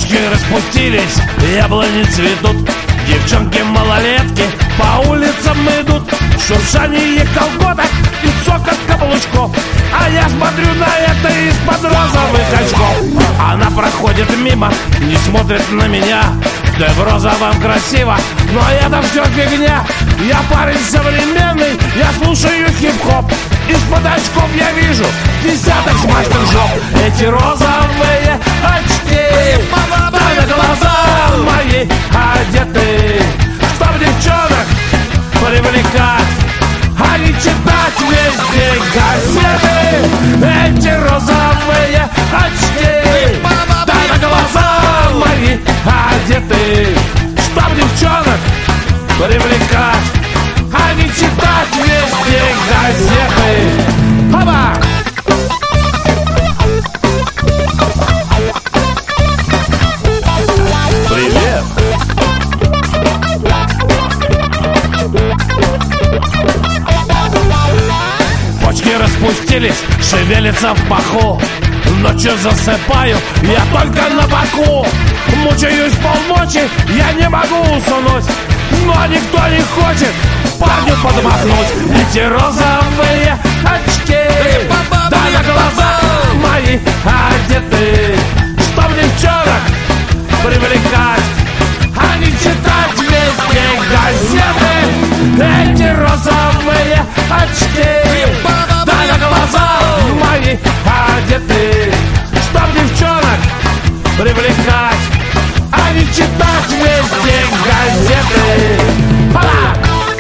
Почки распустились, яблони цветут, девчонки-малолетки по улицам идут. Шуршание колготок и цокот каблучков, а я смотрю на это из-под розовых очков. Она проходит мимо, не смотрит на меня. Ты в розовом красиво, но это все фигня. Я парень современный, я слушаю хип-хоп. Из-под очков я вижу десяток смачных жоп. Эти розовые очки, да на глаза мои одеты, чтоб девчонок привлекать, а не читать весь день газеты. Эти розовые очки, да на глаза мои одеты, чтоб девчонок привлекать, а не читать весь день газеты. Хоба! Привет! Почки распустились, шевелятся в паху. Ночью засыпаю, я только на боку. Мучаюсь полночи, я не могу уснуть, но никто не хочет парню подмахнуть. Эти розовые очки, да на глаза мои одеты, чтоб девчонок привлекать, а не читать весь день газеты. Эти розовые очки, да на глаза мои одеты, чтоб девчонок привлекать, а не читать весь день газеты. Ха!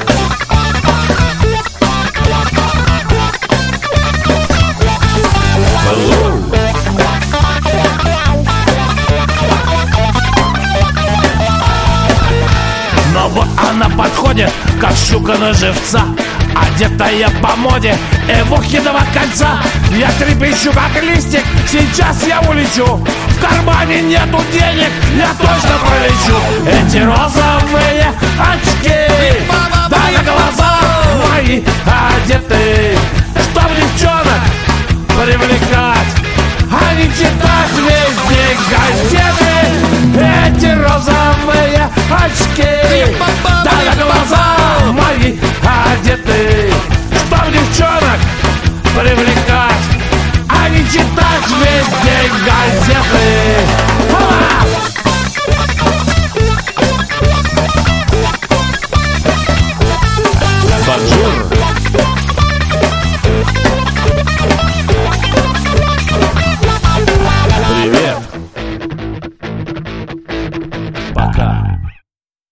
Но вот она подходит, как щука на живца, одетая по моде Эвухиного кольца. Я трепещу, как листик, сейчас я улечу. В кармане нету денег, я точно пролечу. Эти розовые очки, да на глаза мои одеты, чтоб девчонок привлекать, а не читать весь день газеты.